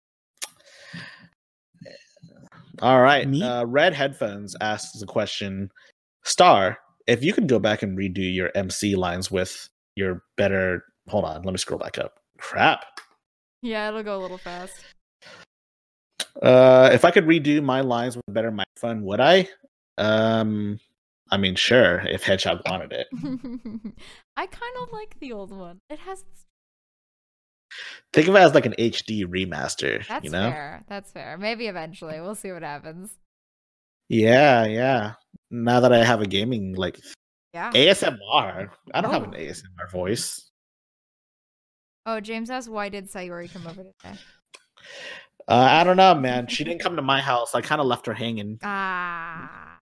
All right. Me? Red Headphones asks a question. Star, if you could go back and redo your MC lines with your better... Hold on, let me scroll back up. Crap. Yeah, it'll go a little fast. If I could redo my lines with a better microphone, would I? I mean, sure, if Hedgehog wanted it. I kind of like the old one. It has... Think of it as like an HD remaster, That's you know? fair. That's fair. Maybe eventually. We'll see what happens. Yeah. Now that I have a gaming, like, Yeah. ASMR. I don't have an Oh. ASMR voice. Oh, James asked, why did Sayori come over today? I don't know, man. She didn't come to my house. I kind of left her hanging. Ah.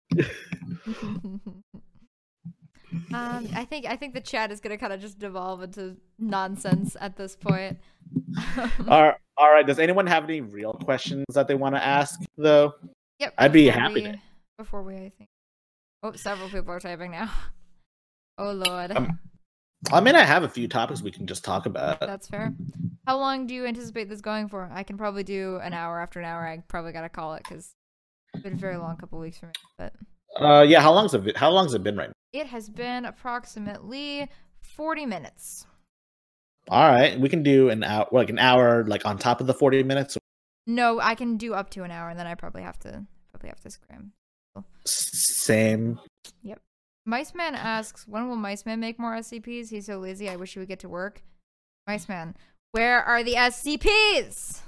I think the chat is gonna kind of just devolve into nonsense at this point. All right. Does anyone have any real questions that they want to ask, though? Yep. I'd be before happy we- to. Before we, I think. Oh, several people are typing now. Oh lord. I mean, I have a few topics we can just talk about. That's fair. How long do you anticipate this going for? I can probably do an hour after an hour. I probably gotta call it because it's been a very long couple weeks for me. But Yeah. How long's it been right now? it has been approximately 40 minutes. All right, we can do an hour, like on top of the 40 minutes. No, I can do up to an hour, and then I probably have to scram. Same. Mice Man asks, when will Mice Man make more SCPs? He's so lazy. I wish he would get to work. Mice Man, where are the SCPs?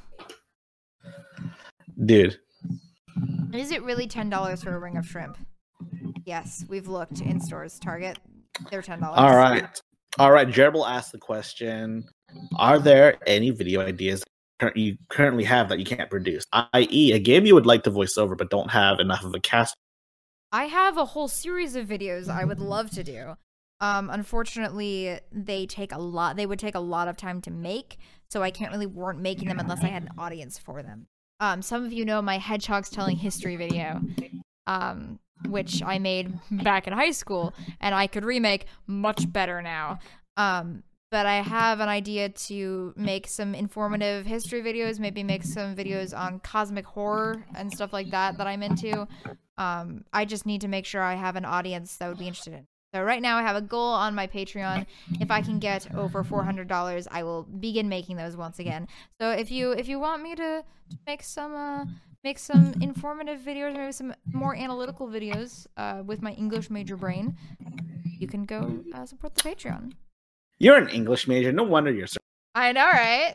Dude. Is it really $10 for a ring of shrimp? Yes, we've looked in stores. Target, they're $10. All right. Gerbil asked the question: are there any video ideas you currently have that you can't produce? I.e., a game you would like to voice over but don't have enough of a cast. I have a whole series of videos I would love to do. Unfortunately, they would take a lot of time to make, so I can't really warrant making them unless I had an audience for them. Some of you know my Hedgehogs Telling History video, which I made back in high school, and I could remake much better now. But I have an idea to make some informative history videos, maybe make some videos on cosmic horror and stuff like that I'm into. I just need to make sure I have an audience that would be interested in. So right now I have a goal on my Patreon. If I can get over $400, I will begin making those once again. So if you want me to make some informative videos, maybe some more analytical videos with my English major brain, you can go support the Patreon. You're an English major. No wonder you're. I know, right?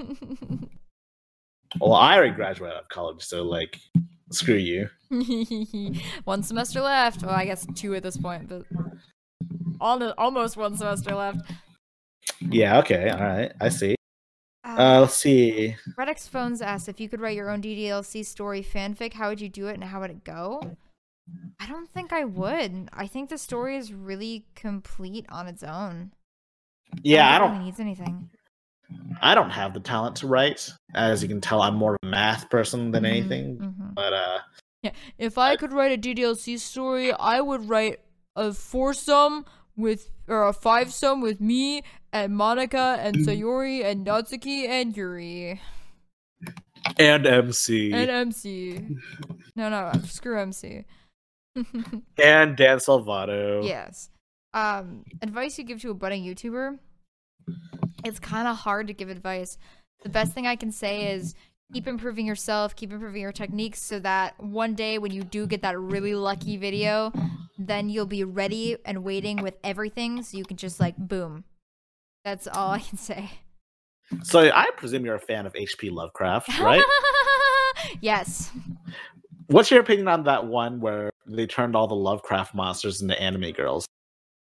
Well, I already graduated out of college, so like, screw you. 1 semester left. Well, I guess 2 at this point, but almost 1 semester left. Yeah. Okay. All right. I see. Let's see. Redx Phones asked if you could write your own DDLC story fanfic, how would you do it and how would it go? I don't think I would. I think the story is really complete on its own. Yeah, I It don't. really needs anything. I don't have the talent to write. As you can tell, I'm more of a math person than anything. Mhm. But Yeah, if I could write a DDLC story, I would write a 4-some or a 5-some with me and Monica and Sayori and Natsuki and Yuri and MC and MC. No, screw MC. and Dan Salvato. Yes. Advice you give to a budding YouTuber? It's kind of hard to give advice. The best thing I can say is keep improving yourself, keep improving your techniques so that one day when you do get that really lucky video, then you'll be ready and waiting with everything so you can just like boom. That's all I can say. So I presume you're a fan of H.P. Lovecraft, right? Yes. What's your opinion on that one where they turned all the Lovecraft monsters into anime girls?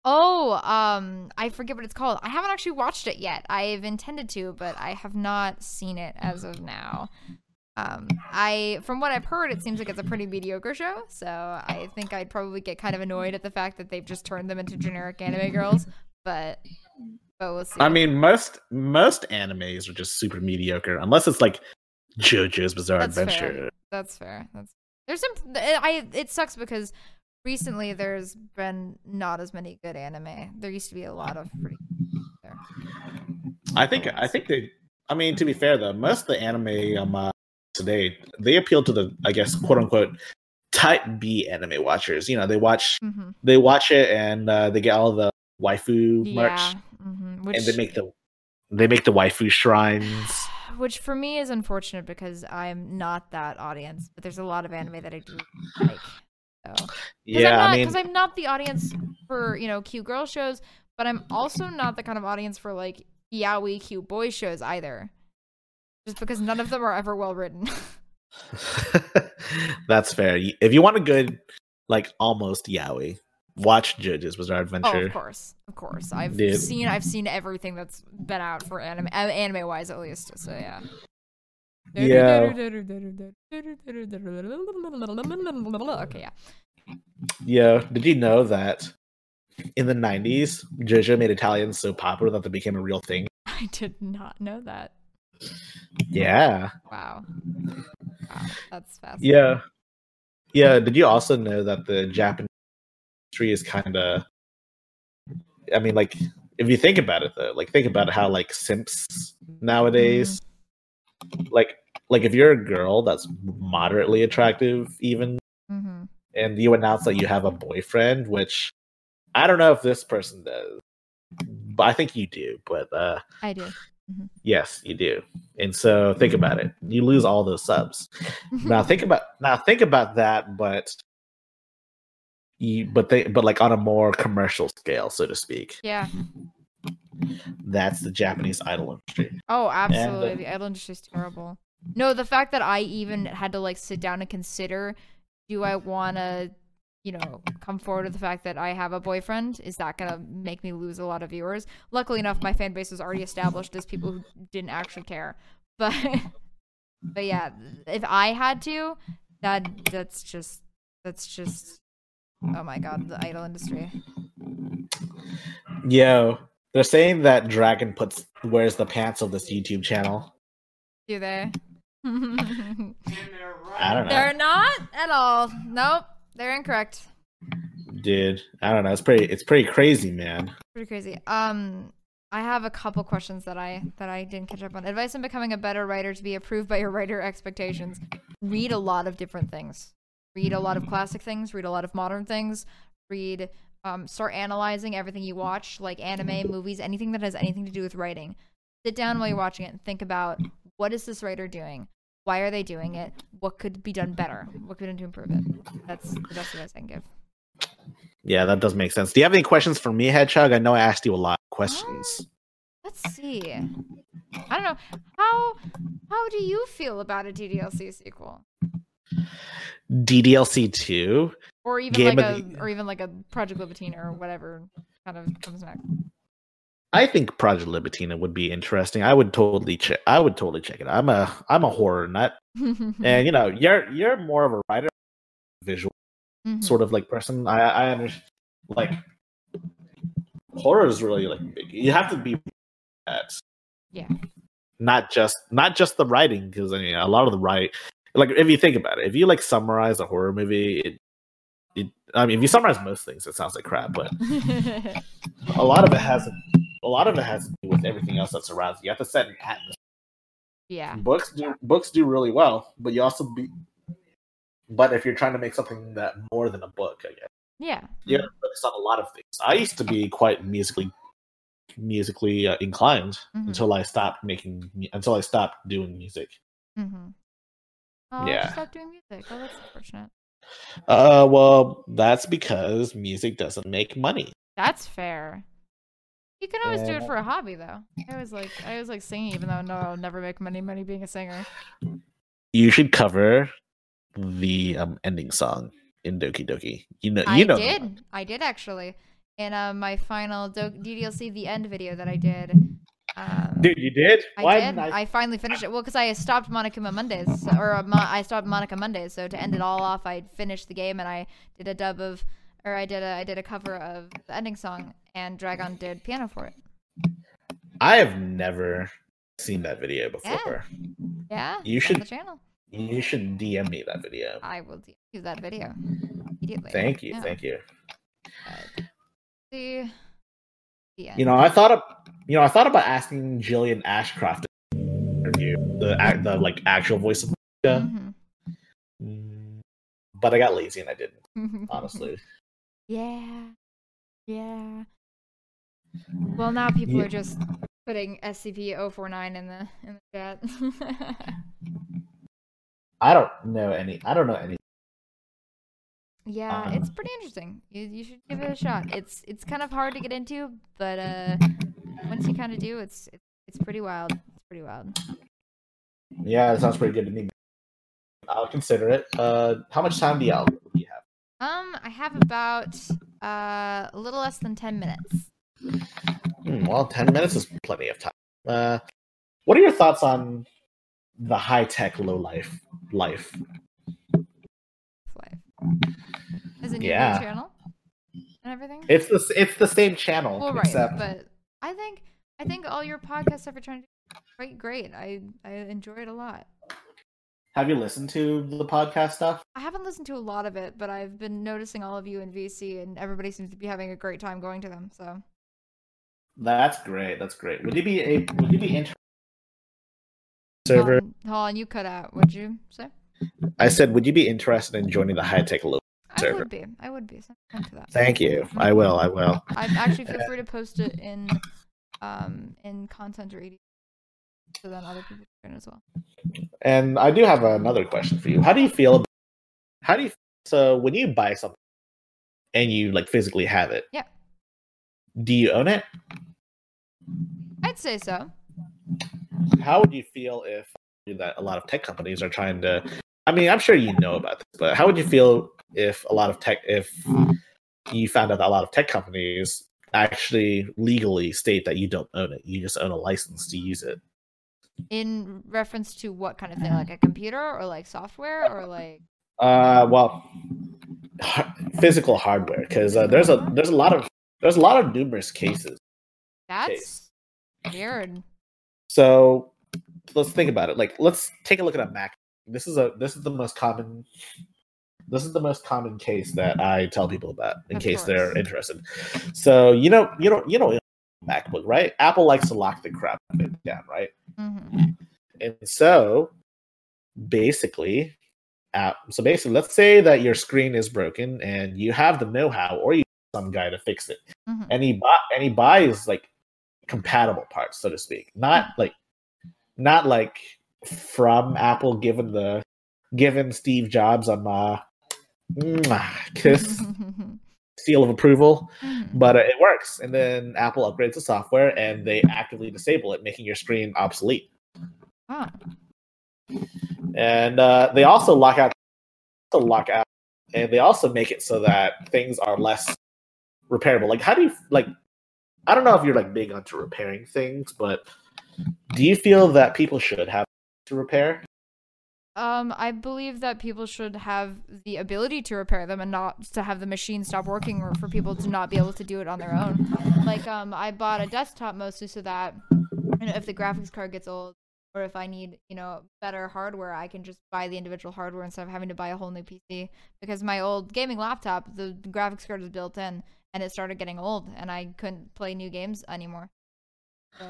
Oh, I forget what it's called. I haven't actually watched it yet. I've intended to, but I have not seen it as of now. From what I've heard, it seems like it's a pretty mediocre show, so I think I'd probably get kind of annoyed at the fact that they've just turned them into generic anime girls, but we'll see. I mean, most animes are just super mediocre, unless it's like JoJo's Bizarre Adventure. That's fair. There's some. It sucks because recently there's been not as many good anime. There used to be a lot of pretty. There. I think they. I mean, to be fair though, most of the anime today they appeal to the, I guess, quote unquote type B anime watchers. You know, they watch it and they get all the waifu merch, Which, and they make the waifu shrines. Which for me is unfortunate because I'm not that audience, but there's a lot of anime that I do like. So. Yeah, because I'm not the audience for, you know, cute girl shows, but I'm also not the kind of audience for like yaoi cute boy shows either. Just because none of them are ever well written. That's fair. If you want a good, like, almost yaoi, watch JoJo's Bizarre Adventure. Oh, of course. I've seen everything that's been out for anime wise at least. So yeah. Yeah. Okay, yeah. Yeah. Did you know that in the 90s, JoJo made Italians so popular that they became a real thing? I did not know that. Yeah. Wow, that's fascinating. Yeah. Yeah. Did you also know that the Japanese industry is kind of, I mean, like, if you think about it though, like, think about how like simps nowadays, like if you're a girl that's moderately attractive even, and you announce that you have a boyfriend, which I don't know if this person does, but I think you do, but I do. Yes, you do. And so think about it. You lose all those subs. Now think about that, but like on a more commercial scale, so to speak. Yeah. That's the Japanese idol industry. Oh, absolutely. And, the idol industry is terrible. No, the fact that I even had to like sit down and consider, do I want to, you know, come forward with the fact that I have a boyfriend? Is that going to make me lose a lot of viewers? Luckily enough, my fan base was already established as people who didn't actually care. But yeah, if I had to, that's just oh my god, the idol industry. Yo, they're saying that Dragon wears the pants of this YouTube channel. Do they? I don't know. They're not at all. Nope. They're incorrect. Dude, I don't know. It's pretty crazy, man. Pretty crazy. I have a couple questions that I didn't catch up on. Advice on becoming a better writer to be approved by your writer expectations. Read a lot of different things. Read a lot of classic things. Read a lot of modern things. Start analyzing everything you watch, like anime, movies, anything that has anything to do with writing. Sit down while you're watching it and think about, what is this writer doing? Why are they doing it? What could be done better? What could be done to improve it? That's the best advice I can give. Yeah, that does make sense. Do you have any questions for me, Hedgehog? I know I asked you a lot of questions. Let's see. I don't know. How do you feel about a DDLC sequel? DDLC 2? Or even like a Project Libitina or whatever kind of comes next. I think Project Libitina would be interesting. I would totally check it. I'm a horror nut. And you know, you're more of a writer, visual sort of like person. I understand, like, horror is really like big. You have to be that. Yeah. Not just the writing, because I mean a lot of the like, if you think about it, if you like summarize a horror movie, I mean, if you summarize most things, it sounds like crap, but a lot of it has to do with everything else that surrounds you. You have to set an atmosphere. Yeah. Books do really well, but you also but if you're trying to make something that more than a book, I guess. Yeah. You have to focus on a lot of things. I used to be quite musically inclined until I stopped doing music. Oh, yeah. I stopped doing music. Oh, that's unfortunate. Well, that's because music doesn't make money. That's fair. You can always do it for a hobby, though. I was like singing, even though I'll never make money being a singer. You should cover the ending song in Doki Doki. I did actually, in my final DDLC The End video that I did. Dude, you did? I did. I finally finished it. Well, because I stopped Monokuma Mondays, I stopped Monica Mondays. So to end it all off, I finished the game and I did a dub of, or I did a cover of the ending song, and Dragon did piano for it. I have never seen that video before. Yeah. You it's should on the channel. You should DM me that video. I will DM you that video immediately. Thank you. Yeah. Thank you. The end. You know, I thought about asking Jillian Ashcroft to interview the actual voice of Monica, but I got lazy and I didn't. Honestly. Yeah. Well, now people are just putting SCP-049 in the chat. I don't know any. Yeah, it's pretty interesting. You should give it a shot. It's kind of hard to get into, but once you kind of do, it's pretty wild. It's pretty wild. Yeah, it sounds pretty good to me. I'll consider it. How much time do you have? I have about a little less than 10 minutes. Well, 10 minutes is plenty of time. What are your thoughts on the high-tech low-life life? Is it your new channel and everything? It's the same channel. Well, right, except... but I think all your podcast stuff are trying to do great. I enjoy it a lot. Have you listened to the podcast stuff? I haven't listened to a lot of it, but I've been noticing all of you in VC, and everybody seems to be having a great time going to them. So that's great. Would you be interested? Server. Hold on, you cut out. What'd you say? I said, would you be interested in joining the high tech low server? I would be. Send to that. Thank you. I will. I actually feel free to post it in content or AD, so then other people can as well. And I do have another question for you. So when you buy something and you physically have it, yeah, do you own it? I'd say so. How would you feel if that a lot of tech companies are trying to? I mean, I'm sure you know about this, but how would you feel if you found out that a lot of tech companies actually legally state that you don't own it, you just own a license to use it? In reference to what kind of thing, like a computer or like software or like? Well, physical hardware, because there's a lot of numerous cases. That's weird. So let's think about it. Let's take a look at a Mac. This is the most common case that I tell people about in case they're interested. So you know MacBook, right? Apple likes to lock the crap down, right? Mm-hmm. And so basically, let's say that your screen is broken and you have the know-how, or you have some guy to fix it, and he buys compatible parts, so to speak, not from Apple, given Steve Jobs on kiss seal of approval, but it works. And then Apple upgrades the software and they actively disable it, making your screen obsolete. Oh. And they also lock out, and they also make it so that things are less repairable. How do you I don't know if you're big onto repairing things, but do you feel that people should have to repair? I believe that people should have the ability to repair them and not to have the machine stop working, or for people to not be able to do it on their own. I bought a desktop mostly so that if the graphics card gets old, or if I need, better hardware, I can just buy the individual hardware instead of having to buy a whole new PC. Because my old gaming laptop, the graphics card was built in, and it started getting old, and I couldn't play new games anymore. So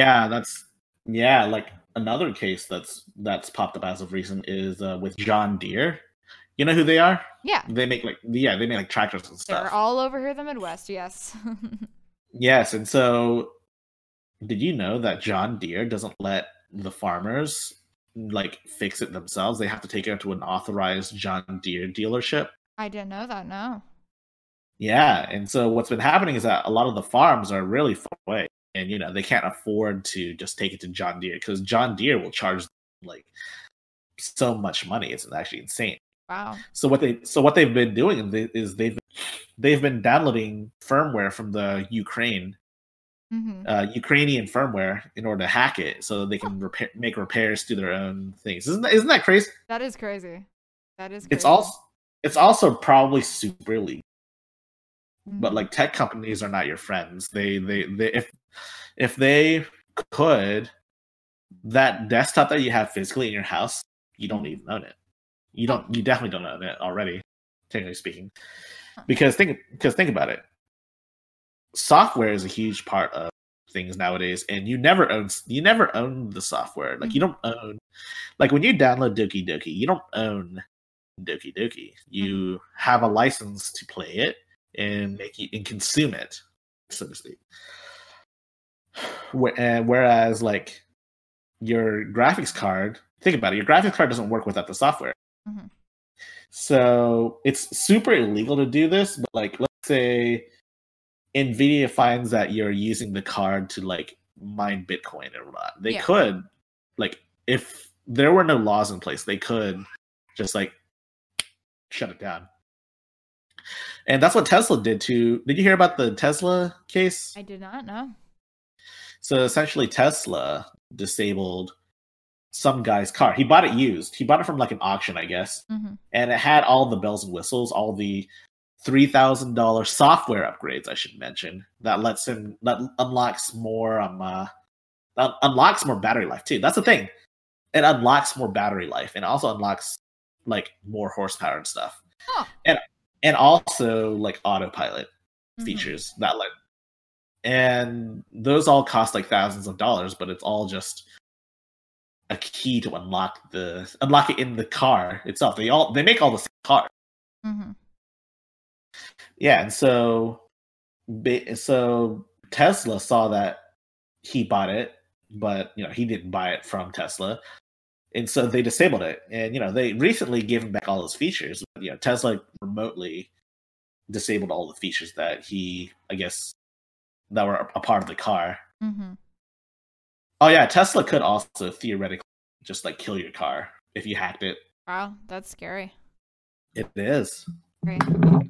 another case that's popped up as of recent is with John Deere. You know who they are? Yeah. They make tractors and stuff. They're all over here in the Midwest, yes. Yes, and so did you know that John Deere doesn't let the farmers fix it themselves? They have to take it to an authorized John Deere dealership. I didn't know that, no. Yeah, and so what's been happening is that a lot of the farms are really far away. And they can't afford to just take it to John Deere, because John Deere will charge so much money. It's actually insane. Wow. So what they've been doing is they've been downloading firmware from the Ukrainian firmware in order to hack it, so they can make repairs to their own things. Isn't that crazy? That is crazy. That is crazy. It's also probably super illegal. But Mhm. like tech companies are not your friends. They if they could, that desktop that you have physically in your house, you don't even own it. You definitely don't own it already, technically speaking. Because think about it. Software is a huge part of things nowadays, and you never own the software. Like you don't own, like when you download Doki Doki, you don't own Doki Doki. You have a license to play it and consume it, so to speak. Whereas like your graphics card, think about it, your graphics card doesn't work without the software. Mm-hmm. So it's super illegal to do this, but like let's say Nvidia finds that you're using the card to like mine Bitcoin or not. They could, like, if there were no laws in place, they could just like shut it down. And that's what Tesla did too. Did you hear about the Tesla case? I did not know. So essentially Tesla disabled some guy's car. He bought it used. He bought it from like an auction, I guess. Mm-hmm. And it had all the bells and whistles, all the $3,000 software upgrades, I should mention, that unlocks more unlocks more battery life too. That's the thing. It unlocks more battery life and also unlocks like more horsepower and stuff. Huh. And also like autopilot features that and those all cost like thousands of dollars, but it's all just a key to unlock it in the car itself. They make all the same car. Mm-hmm. Yeah, and so Tesla saw that he bought it, but he didn't buy it from Tesla, and so they disabled it. And they recently gave him back all his features. But, Tesla remotely disabled all the features that that were a part of the car. Mm-hmm. Oh yeah, Tesla could also theoretically just like kill your car if you hacked it. Wow, that's scary. It is. Great.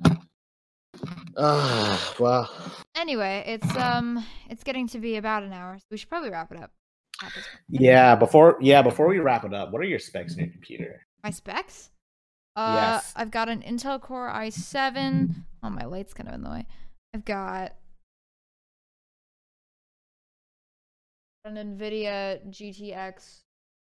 Wow. Anyway, it's getting to be about an hour, so we should probably wrap it up. Yeah, before we wrap it up, what are your specs in your computer? My specs? Yes. I've got an Intel Core i7. Oh, my light's kind of in the way. I've got an NVIDIA GTX.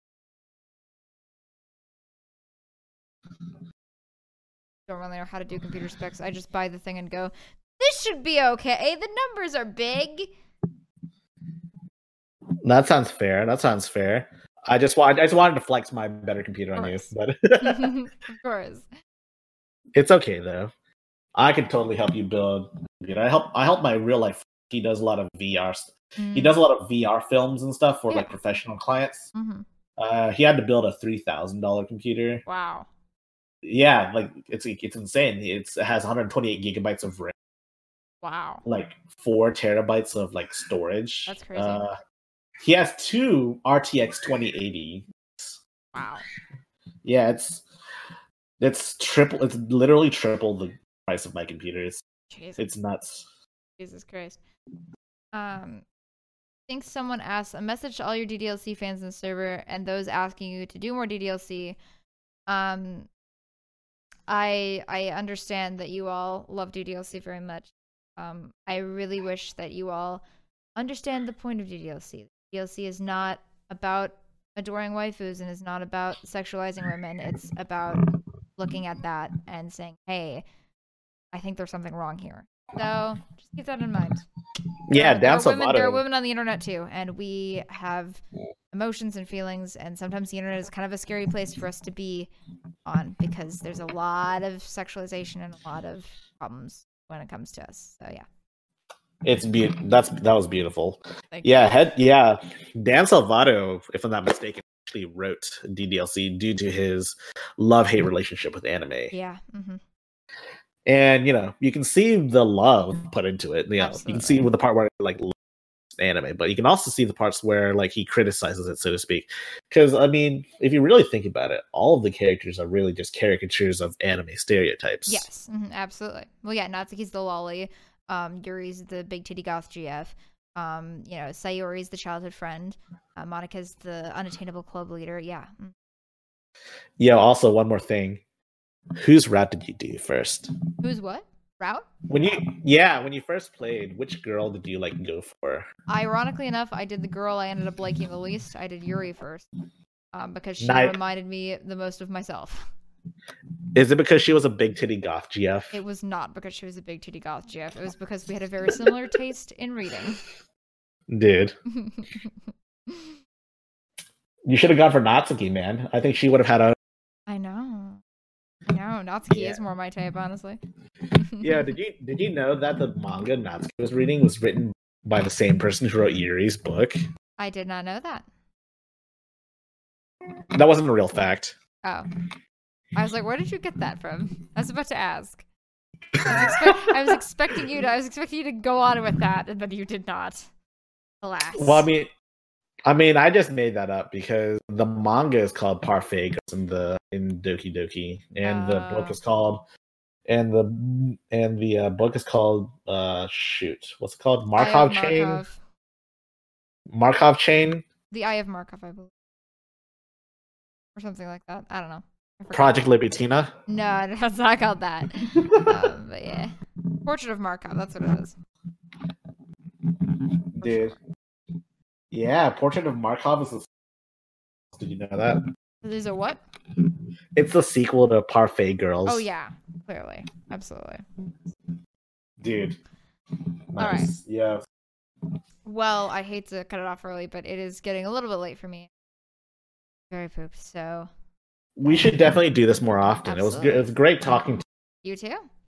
Don't really know how to do computer specs. I just buy the thing and go, this should be okay. The numbers are big. That sounds fair. I just wanted to flex my better computer on you, but Of course. It's okay though. I can totally help you build. I help my real life. He does a lot of VR. He does a lot of VR films and stuff for like professional clients. Mm-hmm. He had to build a $3,000 computer. Wow. Yeah, like it's insane. It has 128 gigabytes of RAM. Wow. Like 4 terabytes of like storage. That's crazy. He has 2 RTX 2080. Wow. Yeah, it's triple. It's literally triple the price of my computer. It's nuts. Jesus Christ. I think someone asked a message to all your DDLC fans in the server and those asking you to do more DDLC. I understand that you all love DDLC very much. I really wish that you all understand the point of DDLC. DDLC is not about adoring waifus and is not about sexualizing women. It's about looking at that and saying, hey, I think there's something wrong here. So just keep that in mind. Yeah, there are Vado. women on the internet too, and we have emotions and feelings, and sometimes the internet is kind of a scary place for us to be on because there's a lot of sexualization and a lot of problems when it comes to us. So yeah. That was beautiful. Thank you. Dan Salvato, if I'm not mistaken, actually wrote DDLC due to his love-hate relationship with anime. Yeah. Mm-hmm. And you can see the love put into it. You can see with the part where like anime, but you can also see the parts where like he criticizes it, so to speak. Because I mean, if you really think about it, all of the characters are really just caricatures of anime stereotypes. Yes, absolutely. Well, yeah, Natsuki's the lolly. Yuri's the big titty goth GF. Sayori's the childhood friend. Monika's the unattainable club leader. Yeah. Yeah. Also, one more thing. Whose route did you do first? Who's what? Route? When you first played, which girl did you like go for? Ironically enough, I did the girl I ended up liking the least. I did Yuri first, because she Nice. reminded me the most of myself. Is it because she was a big titty goth GF? It was not because she was a big titty goth GF. It was because we had a very similar taste in reading. Dude, you should have gone for Natsuki, man. I think she would have had a. I know. Natsuki Yeah. is more my type, honestly. Yeah, did you know that the manga Natsuki was reading was written by the same person who wrote Yuri's book? I did not know that. That wasn't a real fact. Oh. I was like, where did you get that from? I was about to ask. I was expecting you to go on with that, but you did not. Alas. Well, I mean, I just made that up because the manga is called Parfait in Doki Doki, and the book is called, and the book is called, what's it called? Markov Chain. Markov Chain. The Eye of Markov, I believe, or something like that. I don't know. Project Libitina. No, it's not called that. But yeah, Portrait of Markov. That's what it is. Dude. Yeah, Portrait of Markov is. Did you know that? There's a what? It's the sequel to Parfait Girls. Oh yeah, clearly, absolutely. Dude. Nice. All right. Yeah. Well, I hate to cut it off early, but it is getting a little bit late for me. Very pooped. So We should definitely do this more often. Absolutely. It was great talking to you too.